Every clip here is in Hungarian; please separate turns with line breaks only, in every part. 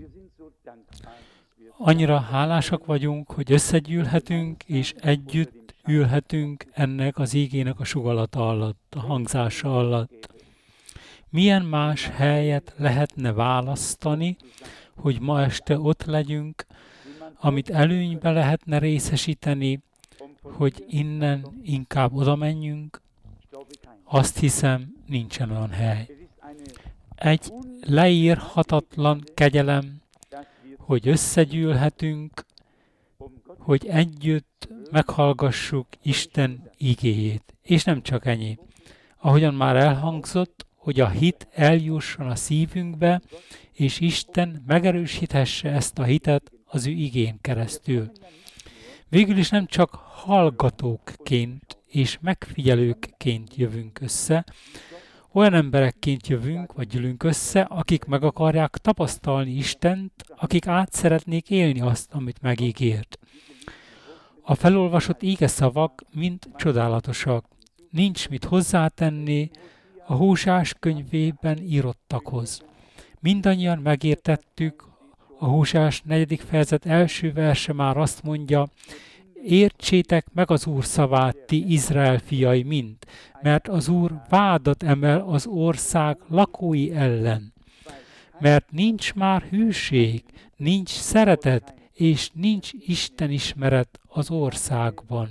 Annyira hálásak vagyunk, hogy összegyűlhetünk, és együtt ülhetünk ennek az ígének a sugallata alatt, a hangzása alatt. Milyen más helyet lehetne választani, hogy ma este ott legyünk, amit előnybe lehetne részesíteni, hogy innen inkább oda menjünk? Azt hiszem, nincsen olyan hely. Egy leírhatatlan kegyelem, hogy összegyűlhetünk, hogy együtt meghallgassuk Isten igéjét. És nem csak ennyi. Ahogyan már elhangzott, hogy a hit eljusson a szívünkbe, és Isten megerősíthesse ezt a hitet az ő igén keresztül. Végül is nem csak hallgatókként és megfigyelőkként jövünk össze, olyan emberekként jövünk, vagy gyűlünk össze, akik meg akarják tapasztalni Istent, akik át szeretnék élni azt, amit megígért. A felolvasott ígeszavak mind csodálatosak. Nincs mit hozzátenni a Hóseás könyvében írottakhoz. Mindannyian megértettük, a Hóseás 4. fejezet első verse már azt mondja, értsétek meg az Úr szavát, ti Izrael fiai mind, mert az Úr vádat emel az ország lakói ellen. Mert nincs már hűség, nincs szeretet, és nincs Isten ismeret az országban.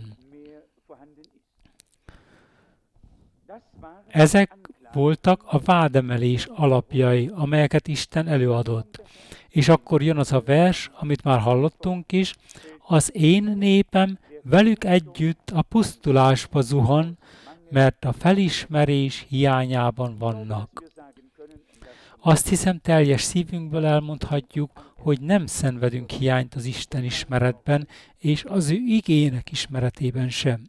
Ezek voltak a vádemelés alapjai, amelyeket Isten előadott. És akkor jön az a vers, amit már hallottunk is, az én népem velük együtt a pusztulásba zuhan, mert a felismerés hiányában vannak. Azt hiszem, teljes szívünkből elmondhatjuk, hogy nem szenvedünk hiányt az Isten ismeretben, és az ő igének ismeretében sem.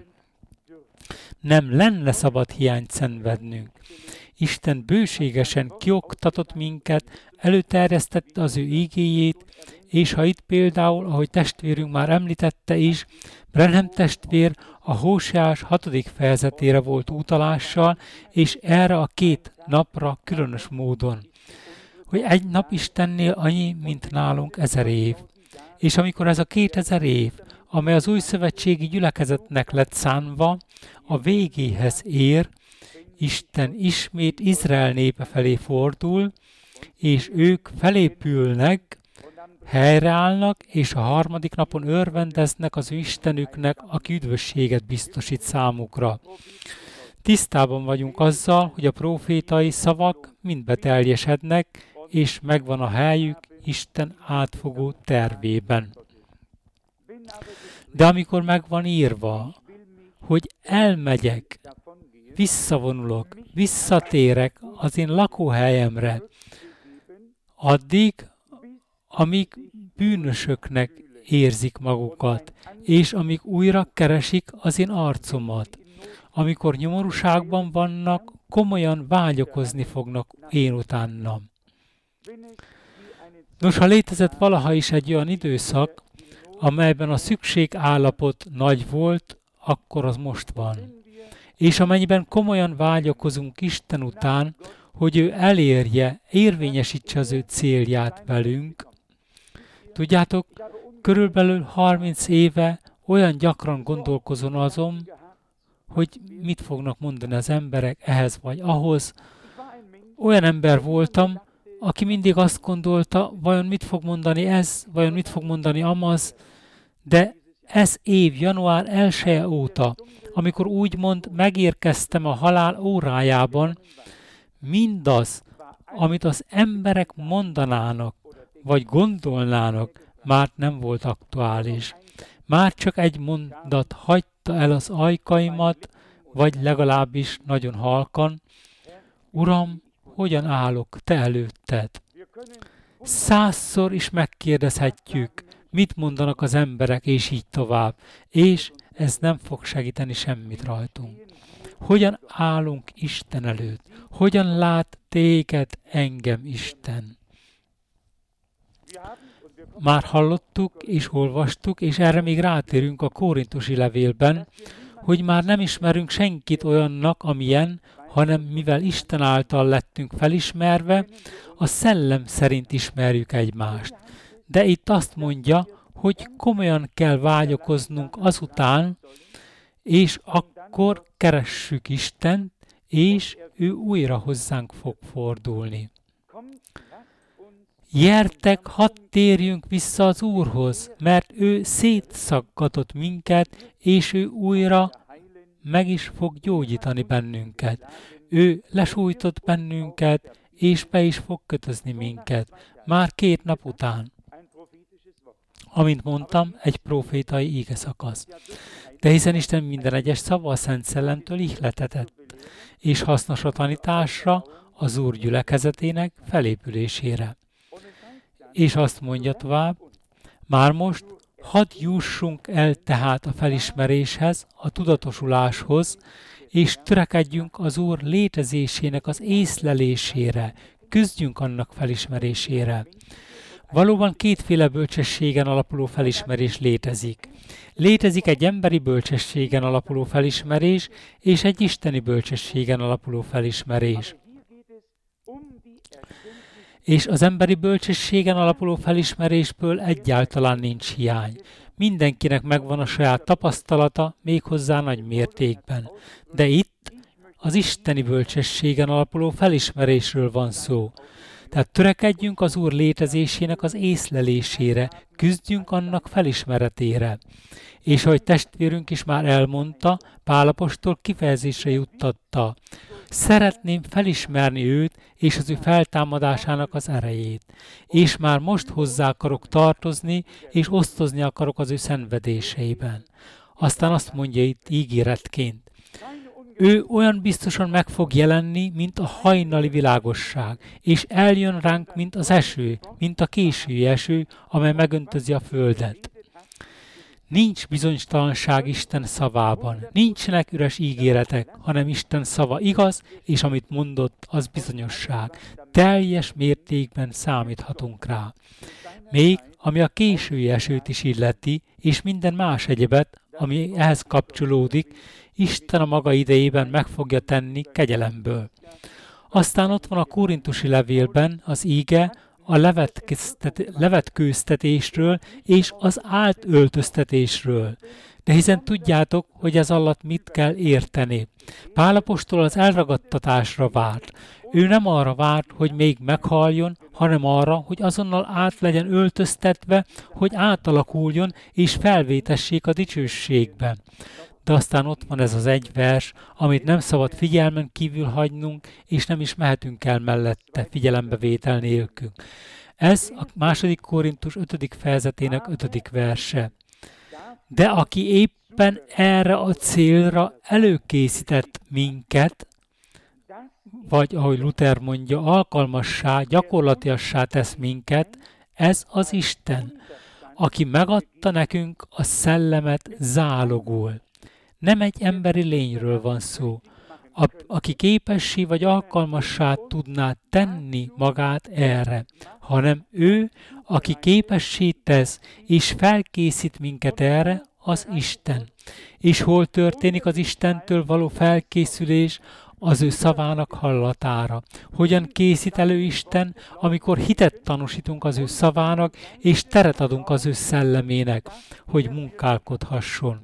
Nem lenne szabad hiányt szenvednünk. Isten bőségesen kioktatott minket, előterjesztette az ő igéjét, és ha itt például, ahogy testvérünk már említette is, Branham testvér a Hóseás 6. fejezetére volt utalással, és erre a 2 napra különös módon, hogy egy nap Istennél annyi, mint nálunk 1000 év. És amikor ez a 2000 év, amely az új szövetségi gyülekezetnek lett szánva, a végéhez ér, Isten ismét Izrael népe felé fordul, és ők felépülnek, helyreállnak, és a 3. napon örvendeznek az ő Istenüknek, aki üdvösséget biztosít számukra. Tisztában vagyunk azzal, hogy a prófétai szavak mind beteljesednek, és megvan a helyük Isten átfogó tervében. De amikor meg van írva, hogy elmegyek, visszavonulok, visszatérek az én lakóhelyemre, addig, amíg bűnösöknek érzik magukat, és amíg újra keresik az én arcomat. Amikor nyomorúságban vannak, komolyan vágyakozni fognak én utánam. Nos, ha létezett valaha is egy olyan időszak, amelyben a szükségállapot nagy volt, akkor az most van. És amennyiben komolyan vágyakozunk Isten után, hogy ő elérje, érvényesítse az ő célját velünk. Tudjátok, körülbelül 30 éve olyan gyakran gondolkozom azon, hogy mit fognak mondani az emberek ehhez vagy ahhoz. Olyan ember voltam, aki mindig azt gondolta, vajon mit fog mondani ez, vajon mit fog mondani amaz, de ez év január 1-e óta, amikor úgymond megérkeztem a halál órájában, mindaz, amit az emberek mondanának, vagy gondolnának, már nem volt aktuális. Már csak egy mondat hagyta el az ajkaimat, vagy legalábbis nagyon halkan, Uram, hogyan állok te előtted? 100-szor is megkérdezhetjük, mit mondanak az emberek, és így tovább. És ez nem fog segíteni semmit rajtunk. Hogyan állunk Isten előtt? Hogyan lát téged engem Isten? Már hallottuk és olvastuk, és erre még rátérünk a Korintusi levélben, hogy már nem ismerünk senkit olyannak, amilyen, hanem mivel Isten által lettünk felismerve, a szellem szerint ismerjük egymást. De itt azt mondja, hogy komolyan kell vágyakoznunk azután, és akkor keressük Istent, és ő újra hozzánk fog fordulni. Gyertek, hadd térjünk vissza az Úrhoz, mert ő szétszaggatott minket, és ő újra meg is fog gyógyítani bennünket. Ő lesújtott bennünket, és be is fog kötözni minket. Már 2 nap után. Amint mondtam, egy profétai ígeszakasz. De hiszen Isten minden egyes szava a Szent Szellemtől ihletetett, és hasznos a tanításra, az Úr gyülekezetének felépülésére. És azt mondja tovább, már most hadd jussunk el tehát a felismeréshez, a tudatosuláshoz, és törekedjünk az Úr létezésének az észlelésére, küzdjünk annak felismerésére. Valóban 2 bölcsességen alapuló felismerés létezik. Létezik egy emberi bölcsességen alapuló felismerés, és egy isteni bölcsességen alapuló felismerés. És az emberi bölcsességen alapuló felismerésből egyáltalán nincs hiány. Mindenkinek megvan a saját tapasztalata, méghozzá nagy mértékben. De itt az isteni bölcsességen alapuló felismerésről van szó. Tehát törekedjünk az Úr létezésének az észlelésére, küzdjünk annak felismeretére. És ahogy testvérünk is már elmondta, Pál apostol kifejezésre juttatta. Szeretném felismerni őt és az ő feltámadásának az erejét. És már most hozzá akarok tartozni, és osztozni akarok az ő szenvedéseiben. Aztán azt mondja itt ígéretként. Ő olyan biztosan meg fog jelenni, mint a hajnali világosság, és eljön ránk, mint az eső, mint a késői eső, amely megöntözi a földet. Nincs bizonytalanság Isten szavában, nincsenek üres ígéretek, hanem Isten szava igaz, és amit mondott, az bizonyosság. Teljes mértékben számíthatunk rá. Még ami a késői esőt is illeti, és minden más egyebet, ami ehhez kapcsolódik, Isten a maga idejében meg fogja tenni kegyelemből. Aztán ott van a korintusi levélben az íge a levetkőztetésről és az átöltöztetésről. De hiszen tudjátok, hogy ez alatt mit kell érteni. Pál apostol az elragadtatásra várt. Ő nem arra várt, hogy még meghaljon, hanem arra, hogy azonnal át legyen öltöztetve, hogy átalakuljon és felvétessék a dicsőségbe. De aztán ott van ez az egy vers, amit nem szabad figyelmen kívül hagynunk, és nem is mehetünk el mellette figyelembevétel nélkül. Ez a 2. Korintus 5. fejezetének 5. verse. De aki éppen erre a célra előkészített minket, vagy ahogy Luther mondja, alkalmassá, gyakorlatiassá tesz minket, ez az Isten, aki megadta nekünk a szellemet zálogul. Nem egy emberi lényről van szó, aki képessé vagy alkalmassá tudná tenni magát erre, hanem ő, aki képessé tesz és felkészít minket erre, az Isten. És hol történik az Istentől való felkészülés? Az ő szavának hallatára. Hogyan készít elő Isten, amikor hitet tanúsítunk az ő szavának, és teret adunk az ő szellemének, hogy munkálkodhasson.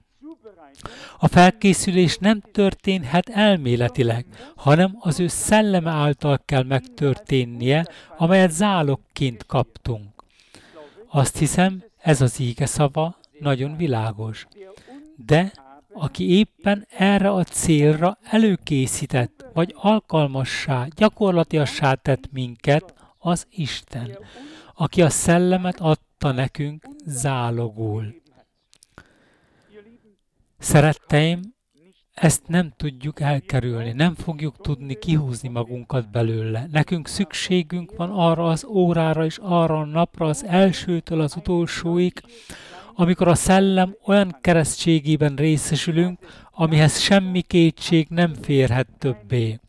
A felkészülés nem történhet elméletileg, hanem az ő szelleme által kell megtörténnie, amelyet zálogként kaptunk. Azt hiszem, ez az íge szava nagyon világos. De aki éppen erre a célra előkészített, vagy alkalmassá, gyakorlatiassá tett minket, az Isten, aki a szellemet adta nekünk zálogul. Szeretteim, ezt nem tudjuk elkerülni, nem fogjuk tudni kihúzni magunkat belőle. Nekünk szükségünk van arra az órára és arra a napra, az elsőtől az utolsóig, amikor a szellem olyan keresztségében részesülünk, amihez semmi kétség nem férhet többé.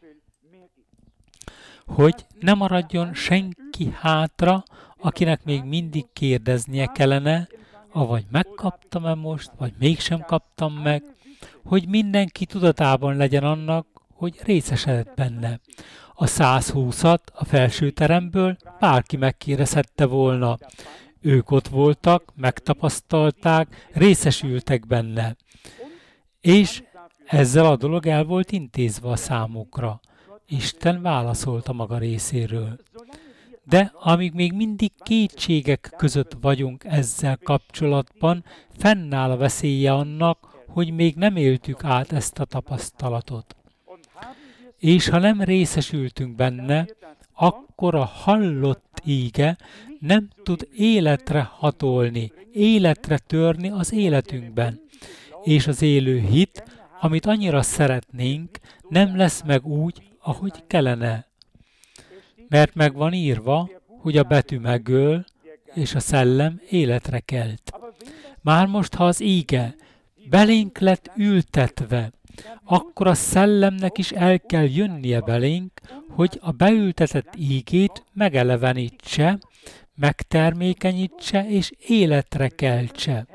Hogy ne maradjon senki hátra, akinek még mindig kérdeznie kellene, avagy megkaptam-e most, vagy mégsem kaptam meg, hogy mindenki tudatában legyen annak, hogy részesedett benne. A 120-at a felső teremből bárki megkérdezhette volna. Ők ott voltak, megtapasztalták, részesültek benne. És ezzel a dolog el volt intézve a számukra. Isten válaszolt a maga részéről. De amíg még mindig kétségek között vagyunk ezzel kapcsolatban, fennáll a veszélye annak, hogy még nem éltük át ezt a tapasztalatot. És ha nem részesültünk benne, akkor a hallott íge nem tud életre hatolni, életre törni az életünkben. És az élő hit, amit annyira szeretnénk, nem lesz meg úgy, ahogy kellene. Mert meg van írva, hogy a betű megöl, és a szellem életre kelt. Már most, ha az íge belénk lett ültetve, akkor a szellemnek is el kell jönnie belénk, hogy a beültetett ígét megelevenítse, megtermékenyítse és életre keltse.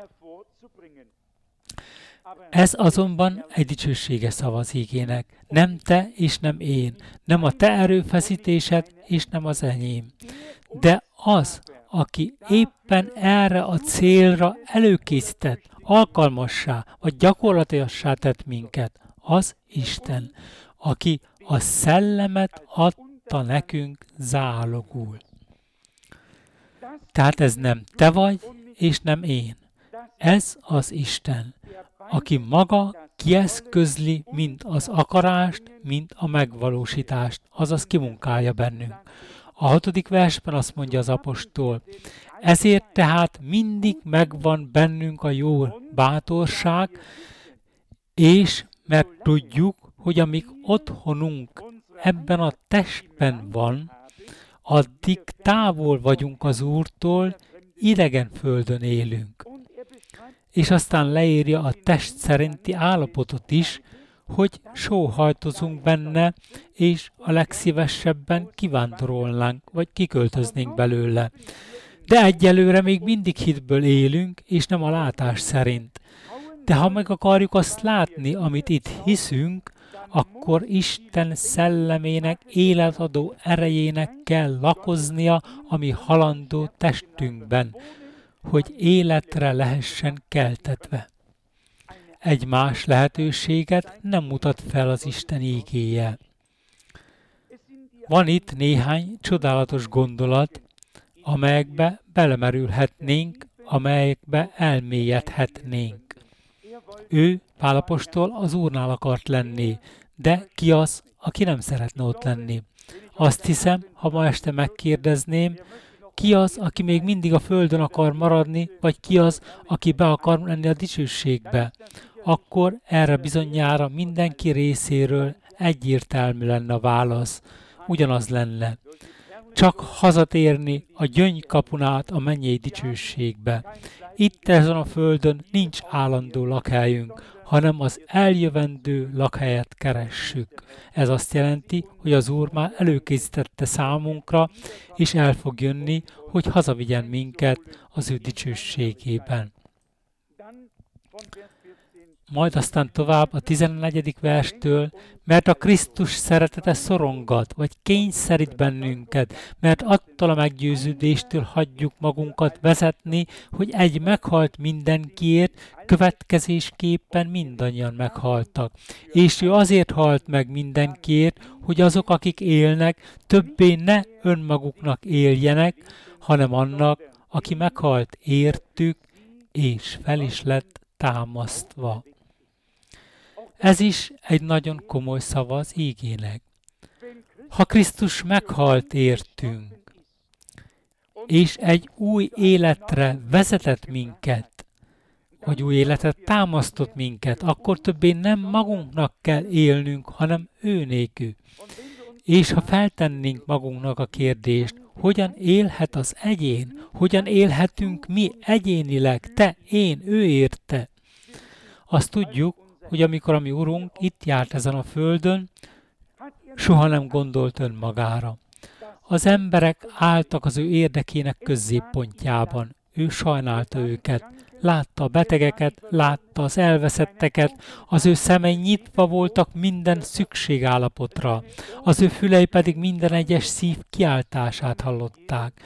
Ez azonban egy dicsőséges szava az ígének. Nem te és nem én, nem a te erőfeszítésed és nem az enyém. De az, aki éppen erre a célra előkészített, alkalmassá vagy gyakorlatiassá tett minket, az Isten, aki a szellemet adta nekünk zálogul. Tehát ez nem te vagy, és nem én. Ez az Isten, aki maga kieszközli mind az akarást, mind a megvalósítást, azaz kimunkálja bennünk. A 6. versben azt mondja az apostol, ezért tehát mindig megvan bennünk a jó bátorság, és mert tudjuk, hogy amíg otthonunk ebben a testben van, addig távol vagyunk az Úrtól, idegen földön élünk. És aztán leírja a test szerinti állapotot is, hogy sóhajtozunk benne, és a legszívesebben kivándorolnánk, vagy kiköltöznénk belőle. De egyelőre még mindig hitből élünk, és nem a látás szerint. De ha meg akarjuk azt látni, amit itt hiszünk, akkor Isten szellemének, életadó erejének kell lakoznia a mi halandó testünkben, hogy életre lehessen keltetve. Egy más lehetőséget nem mutat fel az Isten ígéje. Van itt néhány csodálatos gondolat, amelyekbe belemerülhetnénk, amelyekbe elmélyedhetnénk. Ő, Pál apostol, az Úrnál akart lenni, de ki az, aki nem szeretne ott lenni? Azt hiszem, ha ma este megkérdezném, ki az, aki még mindig a földön akar maradni, vagy ki az, aki be akar menni a dicsőségbe, akkor erre bizonyára mindenki részéről egyértelmű lenne a válasz. Ugyanaz lenne. Csak hazatérni a gyöngy-kapun át a mennyei dicsőségbe. Itt ezen a földön nincs állandó lakhelyünk, hanem az eljövendő lakhelyet keressük. Ez azt jelenti, hogy az Úr már előkészítette számunkra, és el fog jönni, hogy hazavigyen minket az ő dicsőségében. Majd aztán tovább a 14. verstől, mert a Krisztus szeretete szorongat, vagy kényszerít bennünket, mert attól a meggyőződéstől hagyjuk magunkat vezetni, hogy egy meghalt mindenkiért, következésképpen mindannyian meghaltak. És ő azért halt meg mindenkiért, hogy azok, akik élnek, többé ne önmaguknak éljenek, hanem annak, aki meghalt értük, és fel is lett támasztva. Ez is egy nagyon komoly szava az ígének. Ha Krisztus meghalt értünk, és egy új életre vezetett minket, vagy új életet támasztott minket, akkor többé nem magunknak kell élnünk, hanem ő nékű. És ha feltennénk magunknak a kérdést, hogyan élhet az egyén, hogyan élhetünk mi egyénileg, te, én, ő érte, azt tudjuk, hogy amikor a mi Urunk itt járt ezen a földön, soha nem gondolt önmagára. Az emberek álltak az ő érdekének középpontjában. Ő sajnálta őket. látta a betegeket, látta az elveszetteket, az ő szemei nyitva voltak minden szükségállapotra, az ő fülei pedig minden egyes szív kiáltását hallották.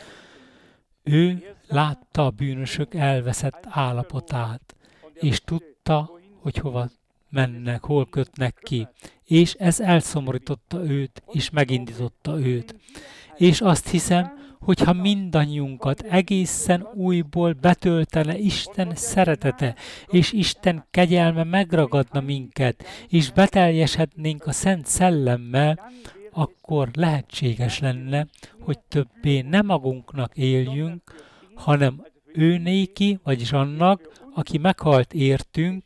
Ő látta a bűnösök elveszett állapotát, és tudta, hogy hova mennek, hol kötnek ki, és ez elszomorította őt, és megindította őt. És azt hiszem, hogyha mindannyiunkat egészen újból betöltene Isten szeretete, és Isten kegyelme megragadna minket, és beteljesednénk a Szent Szellemmel, akkor lehetséges lenne, hogy többé nem magunknak éljünk, hanem ő néki, vagyis annak, aki meghalt értünk,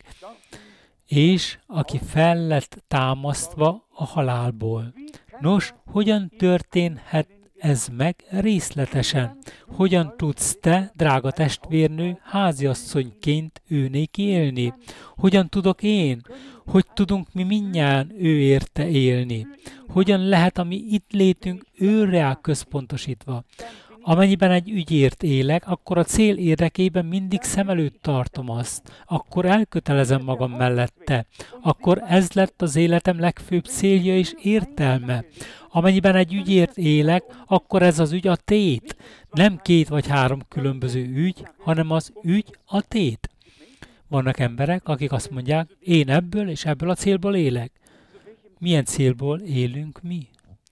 és aki fel lett támasztva a halálból. Nos, hogyan történhet ez meg részletesen? Hogyan tudsz te, drága testvérnő, háziasszonyként őnéki élni? Hogyan tudok én? Hogy tudunk mi mindnyájan ő érte élni? Hogyan lehet a mi itt létünk őre központosítva? Amennyiben egy ügyért élek, akkor a cél érdekében mindig szem előtt tartom azt. Akkor elkötelezem magam mellette. Akkor ez lett az életem legfőbb célja és értelme. Amennyiben egy ügyért élek, akkor ez az ügy a tét. Nem 2 vagy 3 különböző ügy, hanem az ügy a tét. Vannak emberek, akik azt mondják, én ebből és ebből a célból élek. Milyen célból élünk mi?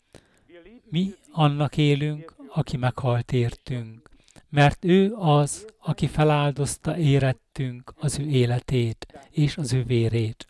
Mi annak élünk, aki meghalt értünk, mert ő az, aki feláldozta érettünk az ő életét és az ő vérét.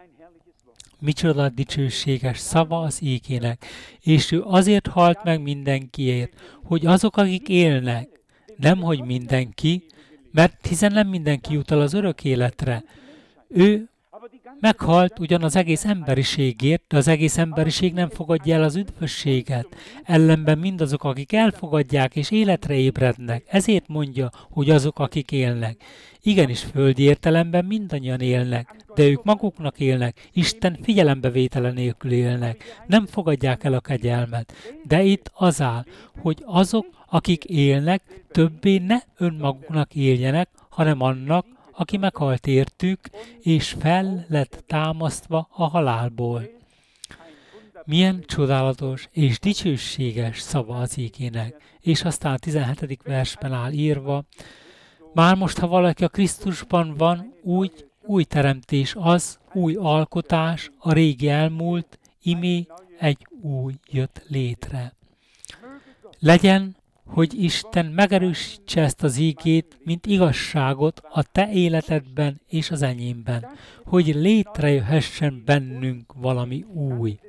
Micsoda dicsőséges szava az ígének, és ő azért halt meg mindenkiért, hogy azok, akik élnek, nemhogy mindenki, mert hiszen nem mindenki jut el az örök életre. Ő meghalt ugyan az egész emberiségért, de az egész emberiség nem fogadja el az üdvösséget. Ellenben mindazok, akik elfogadják és életre ébrednek, ezért mondja, hogy azok, akik élnek. Igenis, földi értelemben mindannyian élnek, de ők maguknak élnek, Isten figyelembevétele nélkül élnek, nem fogadják el a kegyelmet. De itt az áll, hogy azok, akik élnek, többé ne önmaguknak éljenek, hanem annak, aki meghalt értük, és fel lett támasztva a halálból. Milyen csodálatos és dicsőséges szava az ígének. És aztán a 17. versben áll írva, már most, ha valaki a Krisztusban van, úgy új teremtés az, új alkotás, a régi elmúlt, imé egy új jött létre. Legyen, hogy Isten megerősítse ezt az ígét, mint igazságot a te életedben és az enyémben, hogy létrejöhessen bennünk valami új.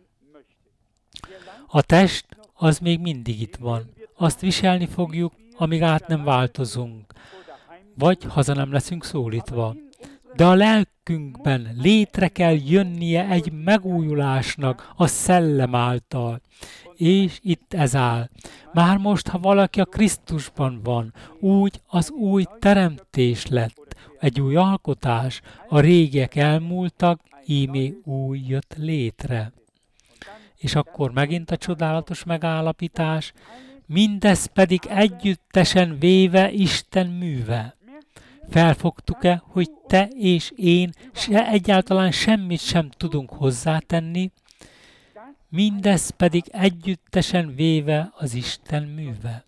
A test az még mindig itt van. Azt viselni fogjuk, amíg át nem változunk, vagy haza nem leszünk szólítva. De a lelkünkben létre kell jönnie egy megújulásnak a szellem által. És itt ez áll. Már most, ha valaki a Krisztusban van, úgy az új teremtés lett, egy új alkotás, a régiek elmúltak, ímé új jött létre. És akkor megint a csodálatos megállapítás, mindez pedig együttesen véve Isten műve. Felfogtuk-e, hogy te és én egyáltalán semmit sem tudunk hozzátenni, mindez pedig együttesen véve az Isten műve.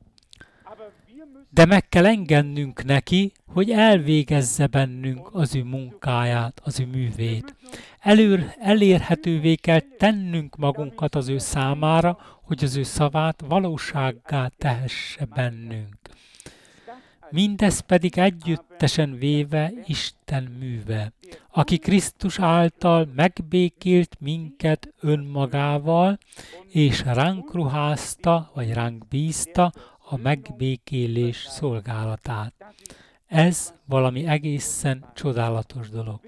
De meg kell engednünk neki, hogy elvégezze bennünk az ő munkáját, az ő művét. Elérhetővé kell tennünk magunkat az ő számára, hogy az ő szavát valósággá tehesse bennünk. Mindez pedig együttesen véve Isten műve, aki Krisztus által megbékélt minket önmagával, és ránk ruházta, vagy ránk bízta a megbékélés szolgálatát. Ez valami egészen csodálatos dolog.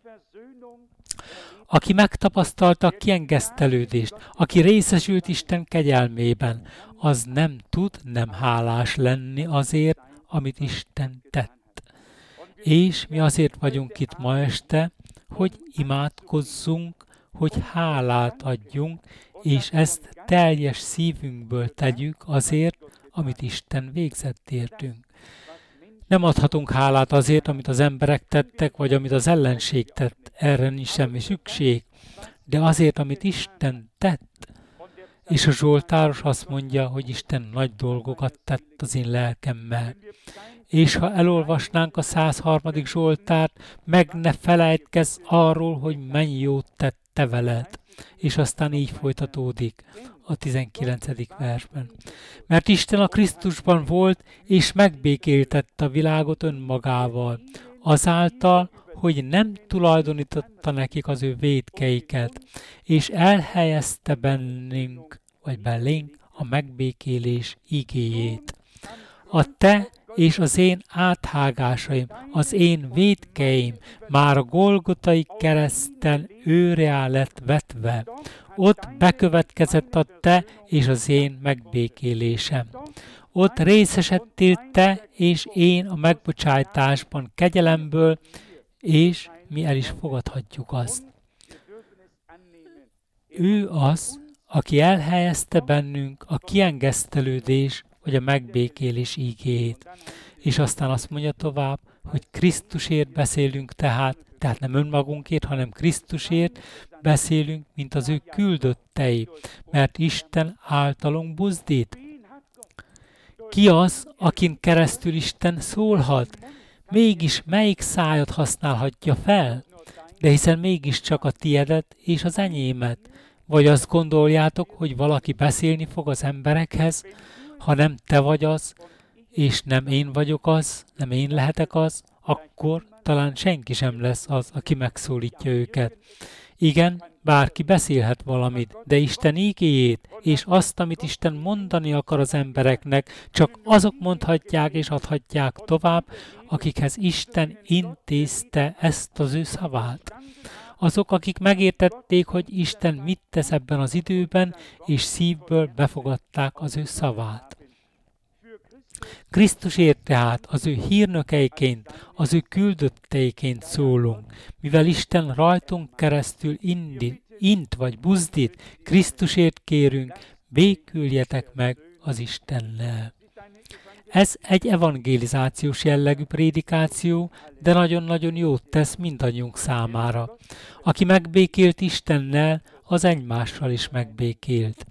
Aki megtapasztalta a kiengesztelődést, aki részesült Isten kegyelmében, az nem tud nem hálás lenni azért, amit Isten tett. És mi azért vagyunk itt ma este, hogy imádkozzunk, hogy hálát adjunk, és ezt teljes szívünkből tegyük azért, amit Isten végzett értünk. Nem adhatunk hálát azért, amit az emberek tettek, vagy amit az ellenség tett. Erre nincs semmi szükség. De azért, amit Isten tett. És a Zsoltáros azt mondja, hogy Isten nagy dolgokat tett az én lelkemmel. És ha elolvasnánk a 103. Zsoltárt, meg ne felejtkezz arról, hogy mennyi jót tett te veled. És aztán így folytatódik a 19. versben. Mert Isten a Krisztusban volt, és megbékéltette a világot önmagával, azáltal, hogy nem tulajdonította nekik az ő vétkeiket, és elhelyezte belénk a megbékélés igéjét. A te és az én áthágásaim, az én vétkeim már a Golgotai kereszten őrrá lett vetve. Ott bekövetkezett a te és az én megbékélésem. Ott részesedtél te és én a megbocsájtásban kegyelemből, és mi el is fogadhatjuk azt. Ő az, aki elhelyezte bennünk a kiengesztelődés vagy a megbékélés ígéjét. És aztán azt mondja tovább, hogy Krisztusért beszélünk tehát nem önmagunkért, hanem Krisztusért beszélünk, mint az ő küldöttei, mert Isten általunk buzdít. Ki az, akin keresztül Isten szólhat? Mégis melyik szájat használhatja fel? De hiszen mégiscsak a tiedet és az enyémet. Vagy azt gondoljátok, hogy valaki beszélni fog az emberekhez, ha nem te vagy az, és nem én vagyok az, nem én lehetek az, akkor talán senki sem lesz az, aki megszólítja őket. Igen, bárki beszélhet valamit, de Isten ígéjét és azt, amit Isten mondani akar az embereknek, csak azok mondhatják és adhatják tovább, akikhez Isten intézte ezt az ő szavát. Azok, akik megértették, hogy Isten mit tesz ebben az időben, és szívből befogadták az ő szavát. Krisztusért tehát az ő hírnökeiként, az ő küldötteiként szólunk, mivel Isten rajtunk keresztül int vagy buzdít, Krisztusért kérünk, béküljetek meg az Istennel. Ez egy evangelizációs jellegű prédikáció, de nagyon-nagyon jót tesz mindannyiunk számára. Aki megbékélt Istennel, az egymással is megbékélt.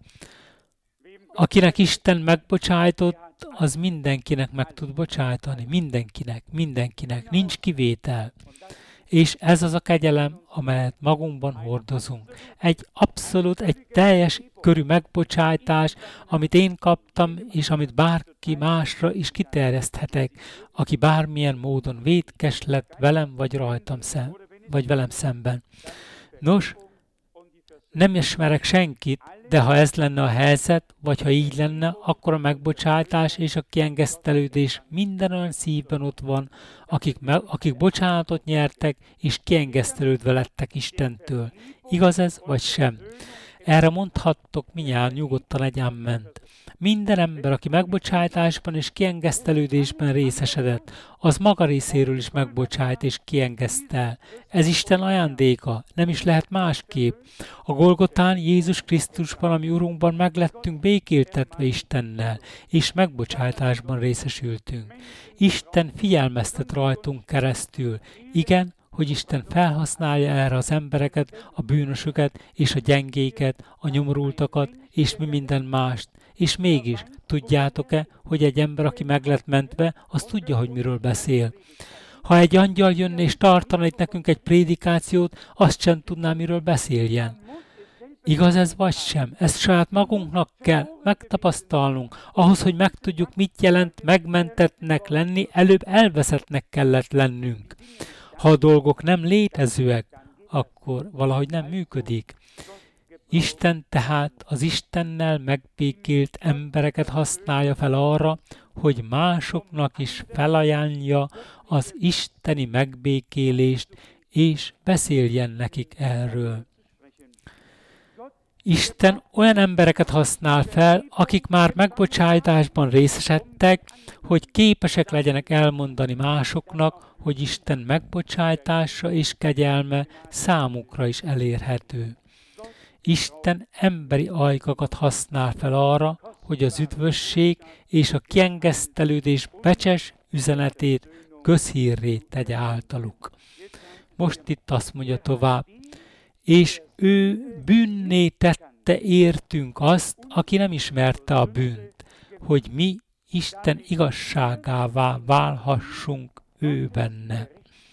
Akinek Isten megbocsájtott, az mindenkinek meg tud bocsájtani. Mindenkinek. Nincs kivétel. És ez az a kegyelem, amelyet magunkban hordozunk. Egy teljes körű megbocsájtás, amit én kaptam, és amit bárki másra is kiterjeszthetek, aki bármilyen módon vétkes lett velem vagy velem szemben. Nos, nem ismerek senkit, de ha ez lenne a helyzet, vagy ha így lenne, akkor a megbocsátás és a kiengesztelődés minden olyan szívben ott van, akik bocsánatot nyertek, és kiengesztelődve lettek Istentől. Igaz ez, vagy sem? Erre mondhattok minnyáján nyugodtan egy amment. Minden ember, aki megbocsátásban és kiengesztelődésben részesedett, az maga részéről is megbocsájt és kiengesztel. Ez Isten ajándéka, nem is lehet másképp. A Golgotán Jézus Krisztusban, ami Urunkban meglettünk békéltetve Istennel, és megbocsátásban részesültünk. Isten figyelmeztet rajtunk keresztül. Igen, hogy Isten felhasználja erre az embereket, a bűnösöket és a gyengéket, a nyomorultakat és mi minden mást. És mégis, tudjátok-e, hogy egy ember, aki meg lett mentve, az tudja, hogy miről beszél. Ha egy angyal jönne és tartana itt nekünk egy prédikációt, azt sem tudná, miről beszéljen. Igaz ez vagy sem? Ezt saját magunknak kell megtapasztalnunk. Ahhoz, hogy megtudjuk, mit jelent megmentettnek lenni, előbb elveszettnek kellett lennünk. Ha a dolgok nem létezőek, akkor valahogy nem működik. Isten tehát az Istennel megbékélt embereket használja fel arra, hogy másoknak is felajánlja az isteni megbékélést, és beszéljen nekik erről. Isten olyan embereket használ fel, akik már megbocsájtásban részesedtek, hogy képesek legyenek elmondani másoknak, hogy Isten megbocsájtása és kegyelme számukra is elérhető. Isten emberi ajkakat használ fel arra, hogy az üdvösség és a kiengesztelődés becses, üzenetét közhírré tegye általuk. Most itt azt mondja tovább, és ő bűnné tette értünk azt, aki nem ismerte a bűnt, hogy mi Isten igazságává válhassunk ő benne.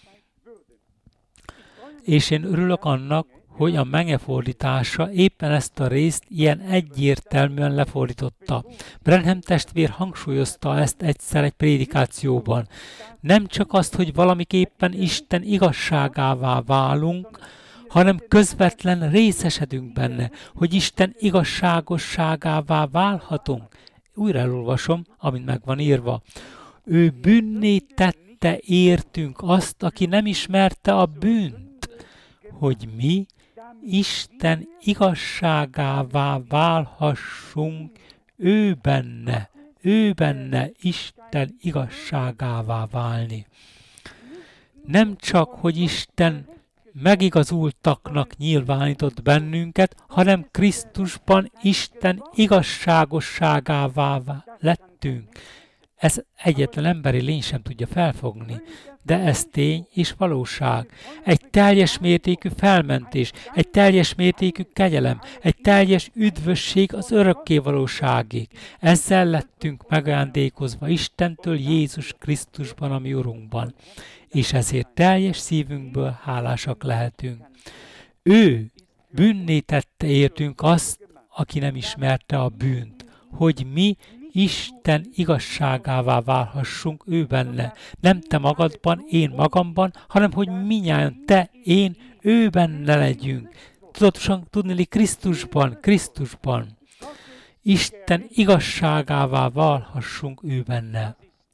És én örülök annak, hogy a Menge fordítása éppen ezt a részt ilyen egyértelműen lefordította. Branham testvér hangsúlyozta ezt egyszer egy prédikációban. Nem csak azt, hogy valamiképpen Isten igazságává válunk, hanem közvetlen részesedünk benne, hogy Isten igazságosságává válhatunk. Újra elolvasom, amint meg van írva. Ő bűnné tette értünk azt, aki nem ismerte a bűnt, hogy mi Isten igazságává válhassunk ő benne Isten igazságává válni. Nem csak, hogy Isten megigazultaknak nyilvánított bennünket, hanem Krisztusban Isten igazságosságává lettünk. Ez egyetlen emberi lény sem tudja felfogni, de ez tény és valóság. Egy teljes mértékű felmentés, egy teljes mértékű kegyelem, egy teljes üdvösség az örökké valóságig. Ezzel lettünk megajándékozva Istentől Jézus Krisztusban, a mi Urunkban. És ezért teljes szívünkből hálásak lehetünk. Ő bűnné tette értünk azt, aki nem ismerte a bűnt, hogy mi Isten igazságává válhassunk ő benne. Nem te magadban, én magamban, hanem hogy minnyáján te, én, ő benne legyünk. Tudatosan tudni Krisztusban. Isten igazságává válhassunk ő benne.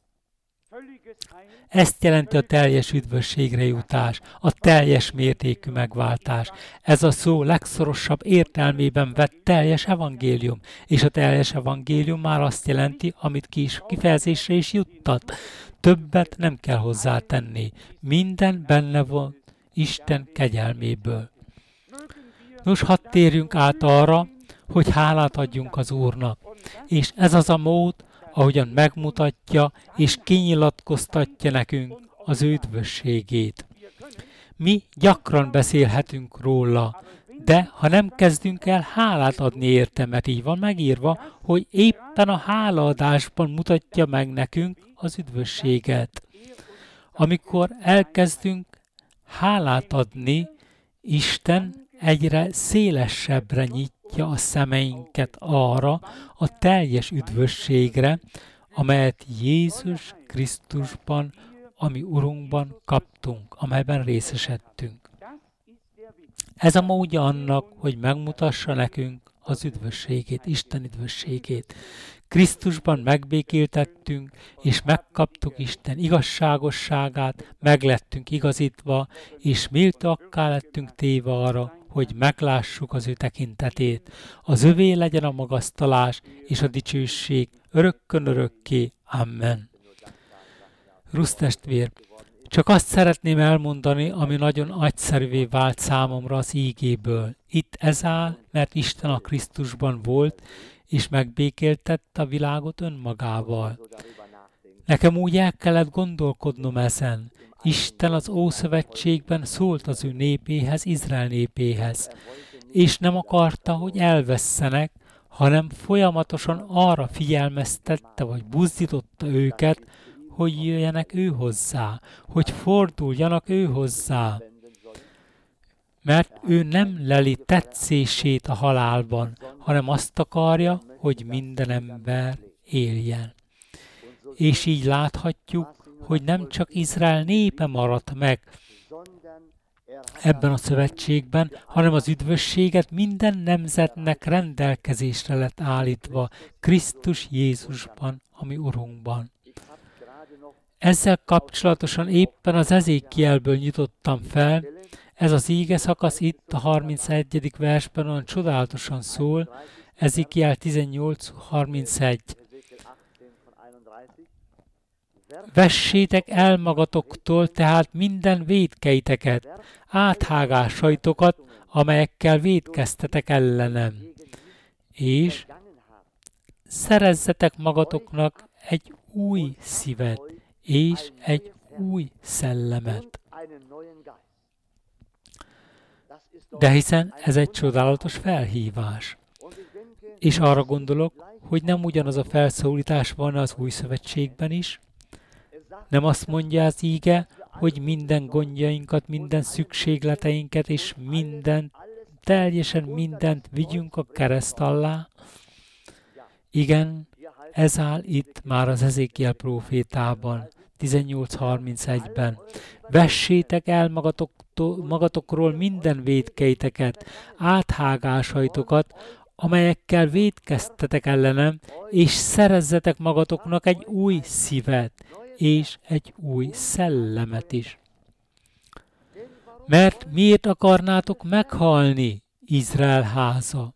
Ezt jelenti a teljes üdvösségre jutás, a teljes mértékű megváltás. Ez a szó legszorosabb értelmében vett teljes evangélium, és a teljes evangélium már azt jelenti, amit kifejezésre is juttat. Többet nem kell hozzátenni. Minden benne van Isten kegyelméből. Nos, hadd térjünk át arra, hogy hálát adjunk az Úrnak. És ez az a mód, ahogyan megmutatja és kinyilatkoztatja nekünk az ő üdvösségét. Mi gyakran beszélhetünk róla, de ha nem kezdünk el hálát adni érte, mert így van megírva, hogy éppen a hálaadásban mutatja meg nekünk az üdvösséget. Amikor elkezdünk hálát adni, Isten egyre szélesebbre nyitja a szemeinket arra a teljes üdvösségre, amelyet Jézus Krisztusban, a mi Urunkban kaptunk, amelyben részesedtünk. Ez a módja annak, hogy megmutassa nekünk az üdvösségét, Isten üdvösségét. Krisztusban megbékéltettünk, és megkaptuk Isten igazságosságát, meglettünk igazítva, és méltóakká lettünk téve arra, hogy meglássuk az ő tekintetét. Az övé legyen a magasztalás és a dicsőség örökkön örökké. Amen. Rusz testvér, csak azt szeretném elmondani, ami nagyon nagyszerűvé vált számomra az ígéből. Itt ez áll, mert Isten a Krisztusban volt, és megbékéltette a világot önmagával. Nekem úgy el kellett gondolkodnom ezen. Isten az Ószövetségben szólt az ő népéhez, Izrael népéhez, és nem akarta, hogy elvesszenek, hanem folyamatosan arra figyelmeztette, vagy buzdította őket, hogy jöjjenek ő hozzá, hogy forduljanak ő hozzá. Mert ő nem leli tetszését a halálban, hanem azt akarja, hogy minden ember éljen. És így láthatjuk, hogy nem csak Izrael népe maradt meg ebben a szövetségben, hanem az üdvösséget minden nemzetnek rendelkezésre lett állítva Krisztus Jézusban, a mi Urunkban. Ezzel kapcsolatosan éppen az Ezékielből nyitottam fel, ez az íge szakasz itt a 31. versben olyan csodálatosan szól, Ezékiel 18:31. Vessétek el magatoktól tehát minden vétkeiteket, áthágásaitokat, amelyekkel vétkeztetek ellenem, és szerezzetek magatoknak egy új szívet, és egy új szellemet. De hiszen ez egy csodálatos felhívás. És arra gondolok, hogy nem ugyanaz a felszólítás van az új szövetségben is. Nem azt mondja az íge, hogy minden gondjainkat, minden szükségleteinket és teljesen mindent vigyünk a kereszt alá. Igen, ez áll itt már az Ezékiel prófétában, 18:31-ben. Vessétek el magatokról minden vétkeiteket, áthágásaitokat, amelyekkel vétkeztetek ellenem, és szerezzetek magatoknak egy új szívet, és egy új szellemet is. Mert miért akarnátok meghalni, Izrael háza?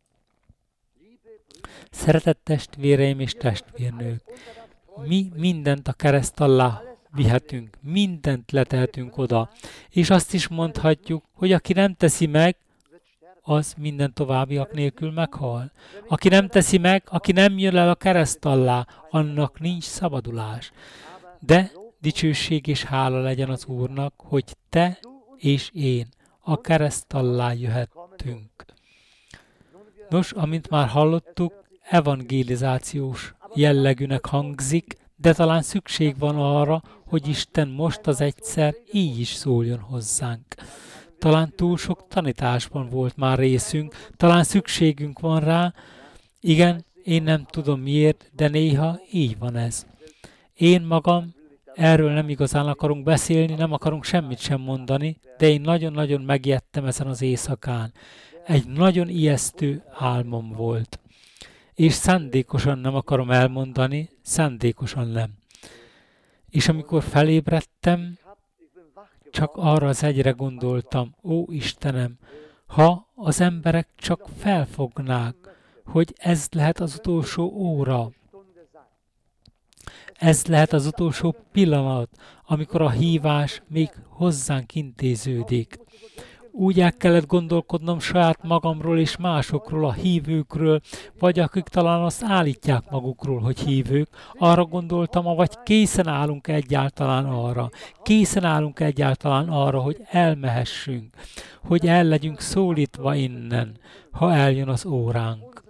Szeretett testvéreim és testvérnők, mi mindent a kereszt alá vihetünk, mindent letehetünk oda, és azt is mondhatjuk, hogy aki nem teszi meg, az minden továbbiak nélkül meghal. Aki nem teszi meg, aki nem jön el a kereszt alá, annak nincs szabadulás. De dicsőség és hála legyen az Úrnak, hogy te és én a kereszt alá jöhettünk. Nos, amint már hallottuk, evangelizációs jellegűnek hangzik, de talán szükség van arra, hogy Isten most az egyszer így is szóljon hozzánk. Talán túl sok tanításban volt már részünk, talán szükségünk van rá. Igen, én nem tudom miért, de néha így van ez. Én magam erről nem igazán akarunk beszélni, nem akarunk semmit sem mondani, de én nagyon-nagyon megijedtem ezen az éjszakán. Egy nagyon ijesztő álmom volt. És szándékosan nem akarom elmondani, szándékosan nem. És amikor felébredtem, csak arra az egyre gondoltam, ó Istenem, ha az emberek csak felfognák, hogy ez lehet az utolsó óra, ez lehet az utolsó pillanat, amikor a hívás még hozzánk intéződik. Úgy el kellett gondolkodnom saját magamról és másokról, a hívőkről, vagy akik talán azt állítják magukról, hogy hívők. Arra gondoltam, vagy készen állunk egyáltalán arra. Készen állunk egyáltalán arra, hogy elmehessünk, hogy el legyünk szólítva innen, ha eljön az óránk.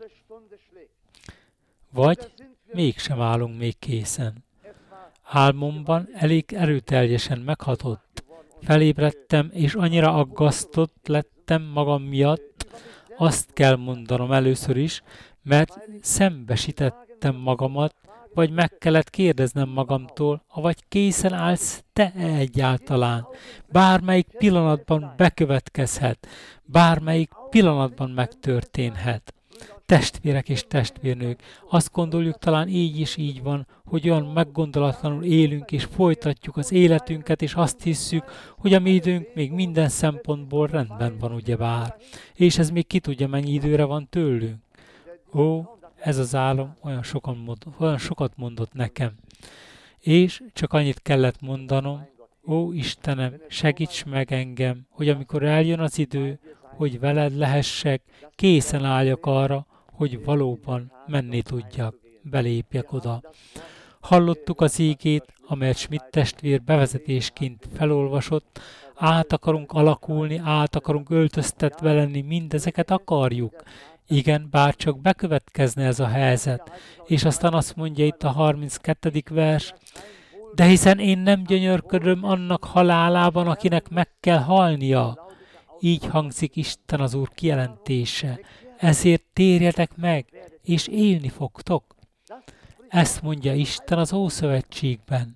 Vagy mégsem állunk még készen. Álmomban elég erőteljesen meghatott. Felébredtem, és annyira aggasztott lettem magam miatt, azt kell mondanom először is, mert szembesítettem magamat, vagy meg kellett kérdeznem magamtól, avagy készen állsz te egyáltalán. Bármelyik pillanatban bekövetkezhet, bármelyik pillanatban megtörténhet. Testvérek és testvérnők, azt gondoljuk, talán így is így van, hogy olyan meggondolatlanul élünk és folytatjuk az életünket, és azt hisszük, hogy a mi időnk még minden szempontból rendben van, ugyebár. És ez még ki tudja, mennyi időre van tőlünk. Ó, ez az álom olyan sokat mondott nekem. És csak annyit kellett mondanom, ó Istenem, segíts meg engem, hogy amikor eljön az idő, hogy veled lehessek, készen álljak arra, hogy valóban menni tudjak, belépjek oda. Hallottuk az ígét, amelyet Schmidt testvér bevezetésként felolvasott, át akarunk alakulni, át akarunk öltöztetve lenni, mindezeket akarjuk. Igen, bár csak bekövetkezne ez a helyzet. És aztán azt mondja itt a 32. vers, de hiszen én nem gyönyörködöm annak halálában, akinek meg kell halnia. Így hangzik Isten az Úr kijelentése. Ezért térjetek meg, és élni fogtok. Ezt mondja Isten az Ószövetségben.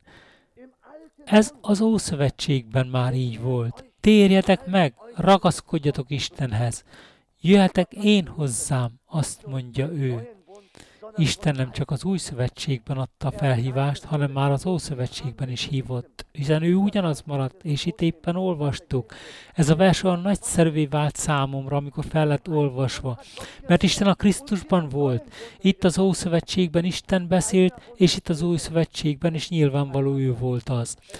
Ez az Ószövetségben már így volt. Térjetek meg, ragaszkodjatok Istenhez. Jöhetek én hozzám, azt mondja ő. Isten nem csak az Új Szövetségben adta a felhívást, hanem már az Ószövetségben is hívott, hiszen ő ugyanaz maradt, és itt éppen olvastuk. Ez a vers olyan nagyszerűvé vált számomra, amikor fel lett olvasva, mert Isten a Krisztusban volt. Itt az Ószövetségben Isten beszélt, és itt az Új Szövetségben is nyilvánvaló ő volt az.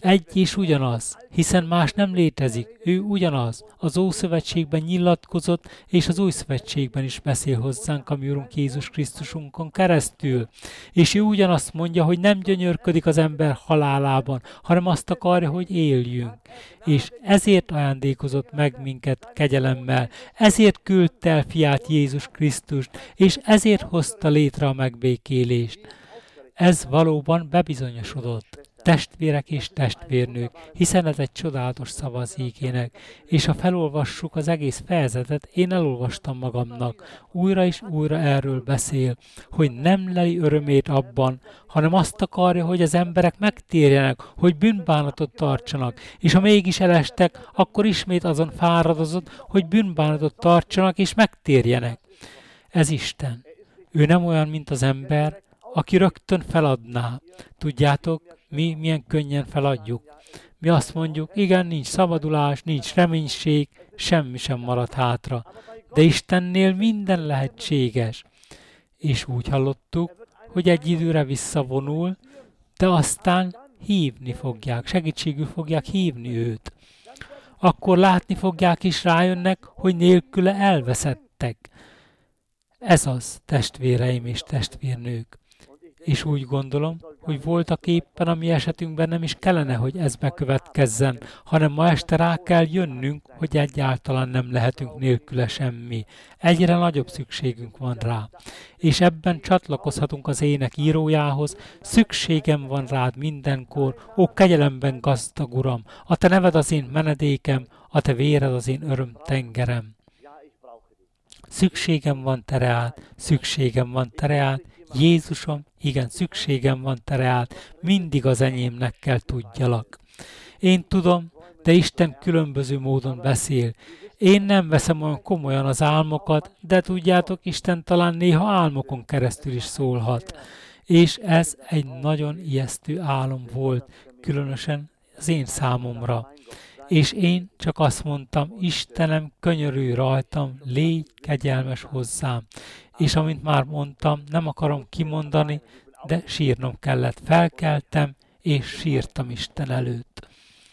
Egy és ugyanaz, hiszen más nem létezik, ő ugyanaz, az Ószövetségben nyilatkozott, és az Új Szövetségben is beszél hozzánk a mi Urunk Jézus Krisztusunkon keresztül. És ő ugyanazt mondja, hogy nem gyönyörködik az ember halálában, hanem azt akarja, hogy éljünk. És ezért ajándékozott meg minket kegyelemmel, ezért küldte el fiát Jézus Krisztust, és ezért hozta létre a megbékélést. Ez valóban bebizonyosodott. Testvérek és testvérnők, hiszen ez egy csodálatos szava az ígének, és ha felolvassuk az egész fejezetet, én elolvastam magamnak, újra és újra erről beszél, hogy nem leli örömét abban, hanem azt akarja, hogy az emberek megtérjenek, hogy bűnbánatot tartsanak, és ha mégis elestek, akkor ismét azon fáradozott, hogy bűnbánatot tartsanak és megtérjenek. Ez Isten. Ő nem olyan, mint az ember, aki rögtön feladná. Tudjátok, mi milyen könnyen feladjuk. Mi azt mondjuk, igen, nincs szabadulás, nincs reménység, semmi sem marad hátra. De Istennél minden lehetséges. És úgy hallottuk, hogy egy időre visszavonul, de aztán hívni fogják, segítségül fogják hívni őt. Akkor látni fogják és rájönnek, hogy nélküle elveszettek. Ez az, testvéreim és testvérnők. És úgy gondolom, hogy voltak éppen a mi esetünkben nem is kellene, hogy ez bekövetkezzen, hanem ma este rá kell jönnünk, hogy egyáltalán nem lehetünk nélküle semmi. Egyre nagyobb szükségünk van rá. És ebben csatlakozhatunk az ének írójához, szükségem van rád mindenkor, ó kegyelemben gazdag Uram, a te neved az én menedékem, a te véred az én örömtengerem. Szükségem van te reád, szükségem van te reád, Jézusom, igen, szükségem van te reád, mindig az enyémnek kell tudjalak. Én tudom, de Isten különböző módon beszél. Én nem veszem olyan komolyan az álmokat, de tudjátok, Isten talán néha álmokon keresztül is szólhat. És ez egy nagyon ijesztő álom volt, különösen az én számomra. És én csak azt mondtam, Istenem, könyörülj rajtam, légy kegyelmes hozzám. És amint már mondtam, nem akarom kimondani, de sírnom kellett. Felkeltem, és sírtam Isten előtt.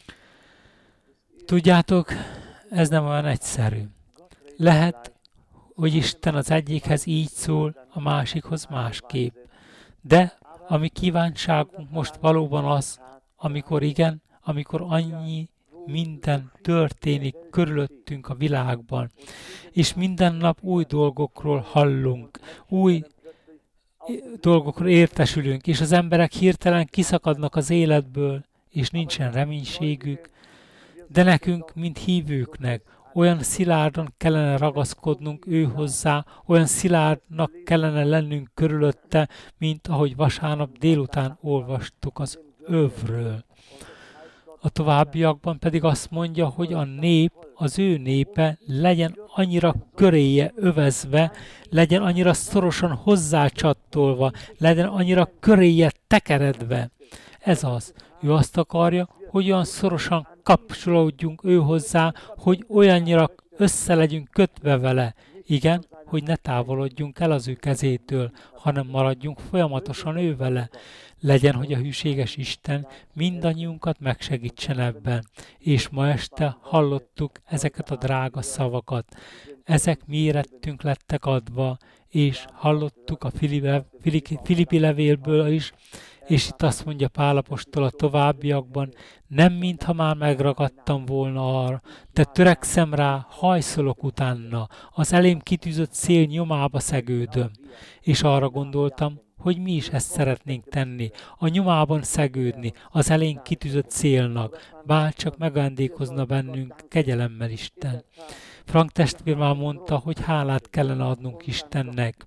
Tudjátok, ez nem olyan egyszerű. Lehet, hogy Isten az egyikhez így szól, a másikhoz másképp. De a mi kívánságunk most valóban az, amikor annyi minden történik körülöttünk a világban, és minden nap új dolgokról hallunk, új dolgokról értesülünk, és az emberek hirtelen kiszakadnak az életből, és nincsen reménységük, de nekünk, mint hívőknek, olyan szilárdan kellene ragaszkodnunk ő hozzá, olyan szilárdnak kellene lennünk körülötte, mint ahogy vasárnap délután olvastuk az övről. A továbbiakban pedig azt mondja, hogy a nép, az ő népe legyen annyira köréje övezve, legyen annyira szorosan hozzácsattolva, legyen annyira köréje tekeredve. Ez az. Ő azt akarja, hogy olyan szorosan kapcsolódjunk ő hozzá, hogy olyannyira össze legyünk kötve vele. Igen, hogy ne távolodjunk el az ő kezétől, hanem maradjunk folyamatosan ő vele. Legyen, hogy a hűséges Isten mindannyiunkat megsegítsen ebben. És ma este hallottuk ezeket a drága szavakat. Ezek mi érettünk lettek adva, és hallottuk a Filippi levélből is, és itt azt mondja Pál apostol a továbbiakban, nem mintha már megragadtam volna arra, de törekszem rá, hajszolok utána, az elém kitűzött cél nyomába szegődöm. És arra gondoltam, hogy mi is ezt szeretnénk tenni, a nyomában szegődni, az elén kitűzött célnak, bár csak megajándékozna bennünk kegyelemmel Isten. Frank testvér már mondta, hogy hálát kellene adnunk Istennek.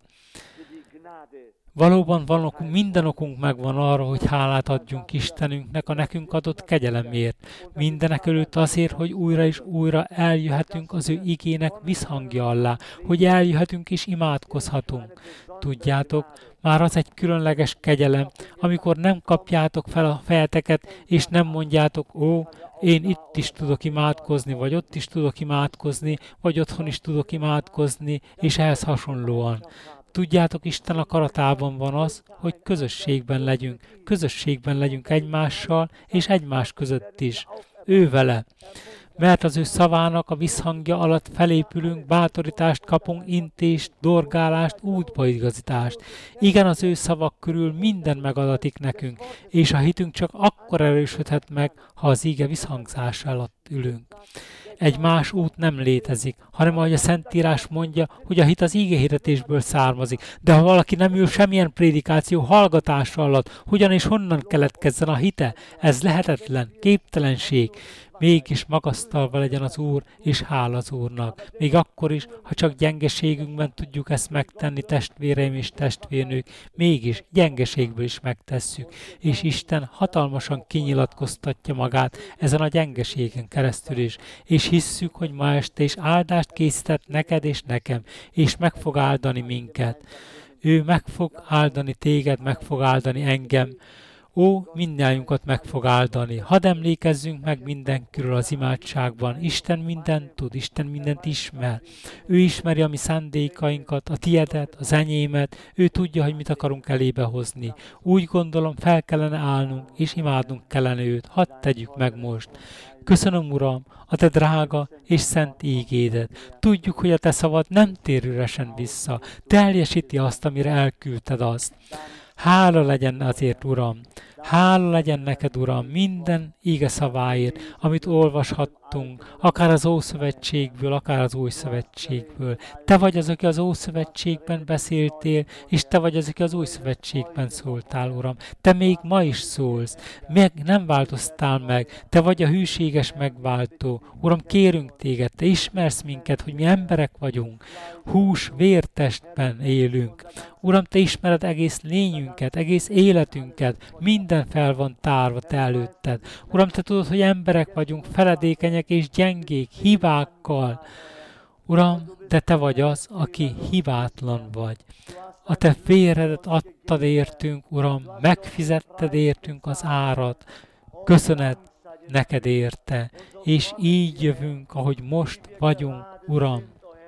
Valóban minden okunk megvan arra, hogy hálát adjunk Istenünknek a nekünk adott kegyelemért. Mindenek előtt azért, hogy újra és újra eljöhetünk az ő igének visszhangja alá, hogy eljöhetünk és imádkozhatunk. Tudjátok, már az egy különleges kegyelem, amikor nem kapjátok fel a fejeteket, és nem mondjátok, ó, én itt is tudok imádkozni, vagy ott is tudok imádkozni, vagy otthon is tudok imádkozni, és ehhez hasonlóan. Tudjátok, Isten akaratában van az, hogy közösségben legyünk egymással, és egymás között is. Ő vele. Mert az ő szavának a visszhangja alatt felépülünk, bátorítást kapunk, intést, dorgálást, útbaigazítást. Igen, az ő szavak körül minden megadatik nekünk, és a hitünk csak akkor erősödhet meg, ha az íge visszhangzása alatt ülünk. Egy más út nem létezik, hanem ahogy a Szentírás mondja, hogy a hit az ígehirdetésből származik. De ha valaki nem ül semmilyen prédikáció hallgatása alatt, hogyan és honnan keletkezzen a hite? Ez lehetetlen, képtelenség. Mégis magasztalva legyen az Úr, és hála az Úrnak. Még akkor is, ha csak gyengeségünkben tudjuk ezt megtenni, testvéreim és testvérnők, mégis gyengeségből is megtesszük. És Isten hatalmasan kinyilatkoztatja magát ezen a gyengeségen keresztül is. És hisszük, hogy ma este is áldást készített neked és nekem, és meg fog áldani minket. Ő meg fog áldani téged, meg fog áldani engem. Ó, mindnyájunkat meg fog áldani. Hadd emlékezzünk meg mindenkiről az imádságban. Isten mindent tud, Isten mindent ismer. Ő ismeri a mi szándékainkat, a tiedet, az enyémet. Ő tudja, hogy mit akarunk elébe hozni. Úgy gondolom, fel kellene állnunk, és imádnunk kellene őt. Hadd tegyük meg most. Köszönöm, Uram, a te drága és szent ígédet. Tudjuk, hogy a te szavad nem tér üresen vissza. Teljesíti azt, amire elküldted azt. Hála legyen azért, Uram! Hála legyen neked, Uram, minden íge szaváért, amit olvashattunk, akár az Ószövetségből, akár az Új Szövetségből. Te vagy az, aki az Ószövetségben beszéltél, és te vagy az, aki az Új Szövetségben szóltál, Uram. Te még ma is szólsz, meg nem változtál meg, te vagy a hűséges megváltó. Uram, kérünk téged, te ismersz minket, hogy mi emberek vagyunk, hús, vértestben élünk. Uram, te ismered egész lényünket, egész életünket, minden fel van tárva te előtted. Uram, te tudod, hogy emberek vagyunk, feledékenyek és gyengék, hibákkal. Uram, de te vagy az, aki hibátlan vagy. A te véredet adtad értünk, Uram, megfizetted értünk az árat. Köszönet neked érte, és így jövünk, ahogy most vagyunk, Uram.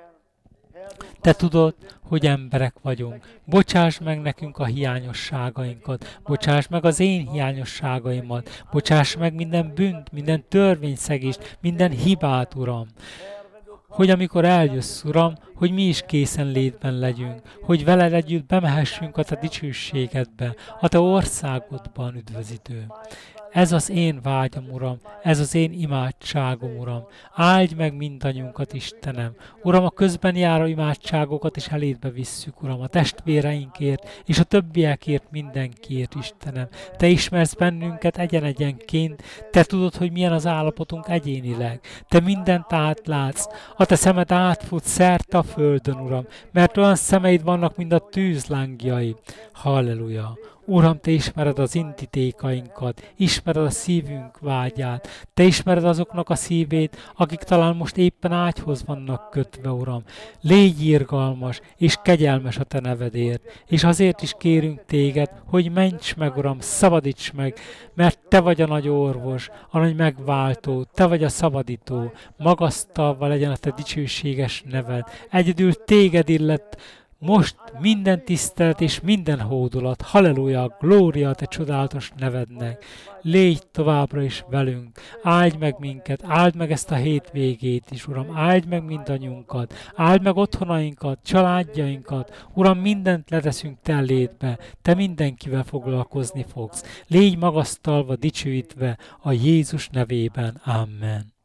Te tudod, hogy emberek vagyunk. Bocsáss meg nekünk a hiányosságainkat. Bocsáss meg az én hiányosságaimat. Bocsáss meg minden bűnt, minden törvényszegést, minden hibát, Uram. Hogy amikor eljössz, Uram, hogy mi is készen létben legyünk, hogy veled együtt bemehessünk a te dicsőségedbe, a te országodban, üdvözítő. Ez az én vágyam, Uram, ez az én imádságom, Uram. Áldj meg mindannyiunkat, Istenem. Uram, a közben járó imádságokat is elédbe visszük, Uram, a testvéreinkért és a többiekért, mindenkiért, Istenem. Te ismersz bennünket egyen-egyenként, te tudod, hogy milyen az állapotunk egyénileg. Te mindent átlátsz, a te szemed átfut szerte a földön, Uram, mert olyan szemeid vannak, mint a tűzlángjai. Halleluja! Uram, te ismered az indítékainkat, ismered a szívünk vágyát, te ismered azoknak a szívét, akik talán most éppen ágyhoz vannak kötve, Uram. Légy irgalmas és kegyelmes a te nevedért, és azért is kérünk téged, hogy ments meg, Uram, szabadíts meg, mert te vagy a nagy orvos, a nagy megváltó, te vagy a szabadító, magasztalva legyen a te dicsőséges neved. Egyedül téged illet most minden tisztelet és minden hódolat, halleluja, glória a te csodálatos nevednek. Légy továbbra is velünk, áldj meg minket, áld meg ezt a hétvégét is, Uram, áld meg mindannyiunkat, áld meg otthonainkat, családjainkat, Uram, mindent leteszünk te létbe, te mindenkivel foglalkozni fogsz. Légy magasztalva, dicsőítve a Jézus nevében. Amen.